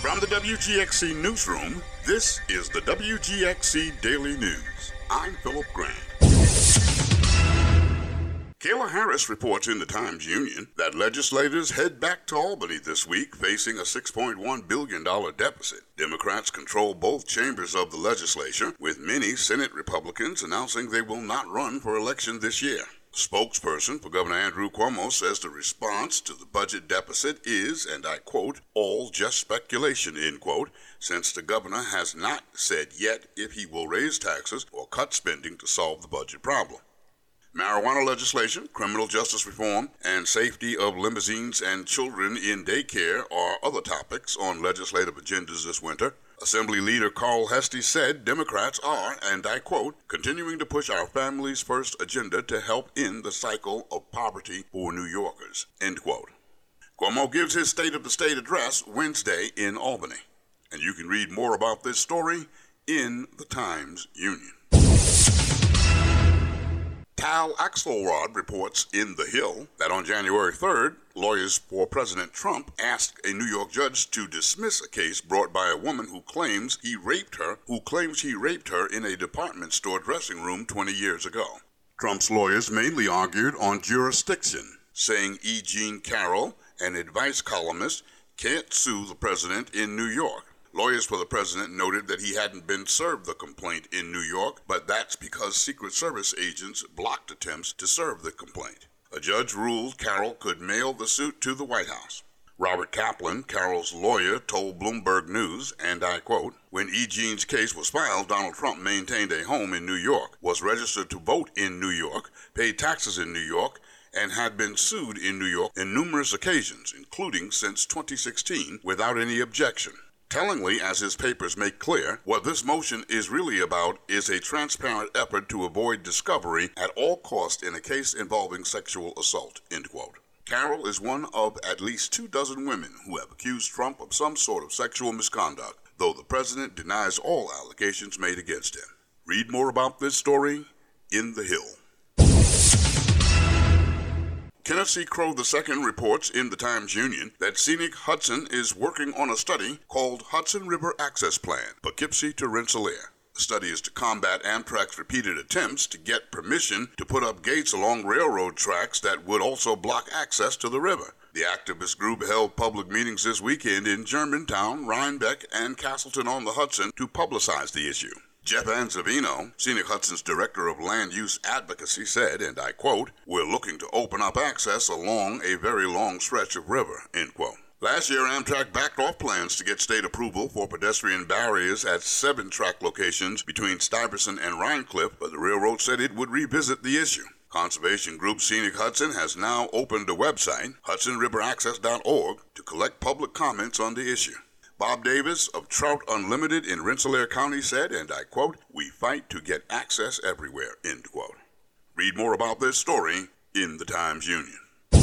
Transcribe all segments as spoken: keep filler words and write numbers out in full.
From the W G X C Newsroom, this is the W G X C Daily News. I'm Philip Grant. Kayla Harris reports in the Times-Union that legislators head back to Albany this week facing a six point one billion dollars deficit. Democrats control both chambers of the legislature, with many Senate Republicans announcing they will not run for election this year. Spokesperson for Governor Andrew Cuomo says the response to the budget deficit is, and I quote, all just speculation, end quote, since the governor has not said yet if he will raise taxes or cut spending to solve the budget problem. Marijuana legislation, criminal justice reform, and safety of limousines and children in daycare are other topics on legislative agendas this winter. Assembly Leader Carl Heastie said Democrats are, and I quote, continuing to push our families first agenda to help end the cycle of poverty for New Yorkers, end quote. Cuomo gives his State of the State address Wednesday in Albany. And you can read more about this story in the Times-Union. Tal Axelrod reports in The Hill that on January third, lawyers for President Trump asked a New York judge to dismiss a case brought by a woman who claims he raped her, who claims he raped her in a department store dressing room twenty years ago. Trump's lawyers mainly argued on jurisdiction, saying E. Jean Carroll, an advice columnist, can't sue the president in New York. Lawyers for the president noted that he hadn't been served the complaint in New York, but that's because Secret Service agents blocked attempts to serve the complaint. A judge ruled Carroll could mail the suit to the White House. Robert Kaplan, Carroll's lawyer, told Bloomberg News, and I quote, when E. Jean's case was filed, Donald Trump maintained a home in New York, was registered to vote in New York, paid taxes in New York, and had been sued in New York on numerous occasions, including since twenty sixteen, without any objection. Tellingly, as his papers make clear, what this motion is really about is a transparent effort to avoid discovery at all costs in a case involving sexual assault, end quote. Carroll is one of at least two dozen women who have accused Trump of some sort of sexual misconduct, though the president denies all allegations made against him. Read more about this story in The Hill. Kenneth C. Crow the Second reports in the Times-Union that Scenic Hudson is working on a study called Hudson River Access Plan, Poughkeepsie to Rensselaer. The study is to combat Amtrak's repeated attempts to get permission to put up gates along railroad tracks that would also block access to the river. The activist group held public meetings this weekend in Germantown, Rhinebeck, and Castleton-on-the-Hudson to publicize the issue. Jeff Anzavino, Scenic Hudson's Director of Land Use Advocacy, said, and I quote, we're looking to open up access along a very long stretch of river, end quote. Last year, Amtrak backed off plans to get state approval for pedestrian barriers at seven track locations between Stuyvesant and Rhinecliff, but the railroad said it would revisit the issue. Conservation group Scenic Hudson has now opened a website, hudson river access dot org, to collect public comments on the issue. Bob Davis of Trout Unlimited in Rensselaer County said, and I quote, we fight to get access everywhere, end quote. Read more about this story in the Times-Union.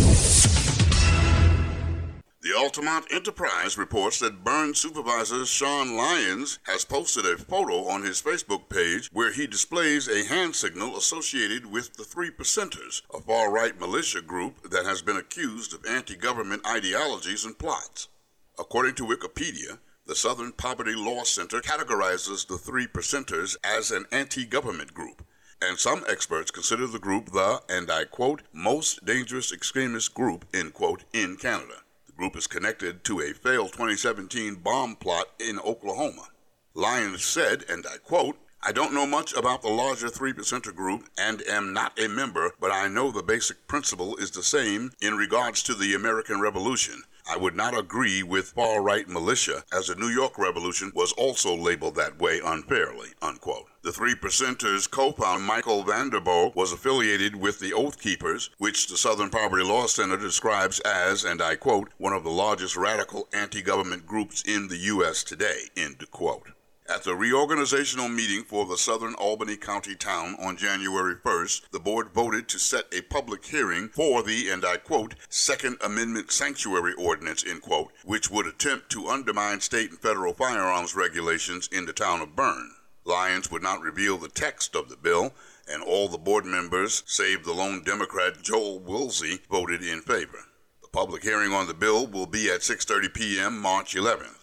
The Altamont Enterprise reports that Burn Supervisor Sean Lyons has posted a photo on his Facebook page where he displays a hand signal associated with the Three Percenters, a far-right militia group that has been accused of anti-government ideologies and plots. According to Wikipedia, the Southern Poverty Law Center categorizes the Three Percenters as an anti-government group, and some experts consider the group the, and I quote, most dangerous extremist group, end quote, in Canada. The group is connected to a failed twenty seventeen bomb plot in Oklahoma. Lyons said, and I quote, I don't know much about the larger Three Percenter group and am not a member, but I know the basic principle is the same in regards to the American Revolution. I would not agree with far-right militia, as the New York Revolution was also labeled that way unfairly, unquote. The Three Percenters co-founder Michael Vanderbo was affiliated with the Oath Keepers, which the Southern Poverty Law Center describes as, and I quote, one of the largest radical anti-government groups in the U S today, end quote. At the reorganizational meeting for the Southern Albany County Town on January first, the board voted to set a public hearing for the, and I quote, Second Amendment Sanctuary Ordinance, end quote, which would attempt to undermine state and federal firearms regulations in the town of Bern. Lyons would not reveal the text of the bill, and all the board members, save the lone Democrat Joel Woolsey, voted in favor. The public hearing on the bill will be at six thirty p.m. March eleventh.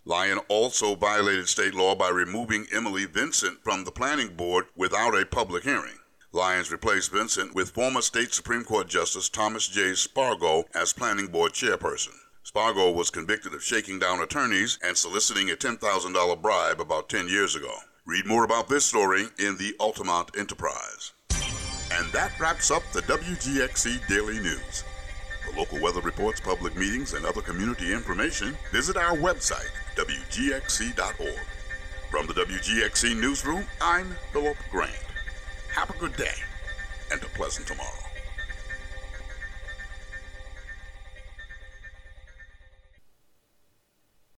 Lyon also violated state law by removing Emily Vincent from the planning board without a public hearing. Lyons replaced Vincent with former state Supreme Court Justice Thomas J. Spargo as planning board chairperson. Spargo was convicted of shaking down attorneys and soliciting a ten thousand dollars bribe about ten years ago. Read more about this story in the Altamont Enterprise. And that wraps up the W G X C Daily News. For local weather reports, public meetings, and other community information, visit our website, W G X C dot org. From the W G X C Newsroom, I'm Philip Grant. Have a good day and a pleasant tomorrow.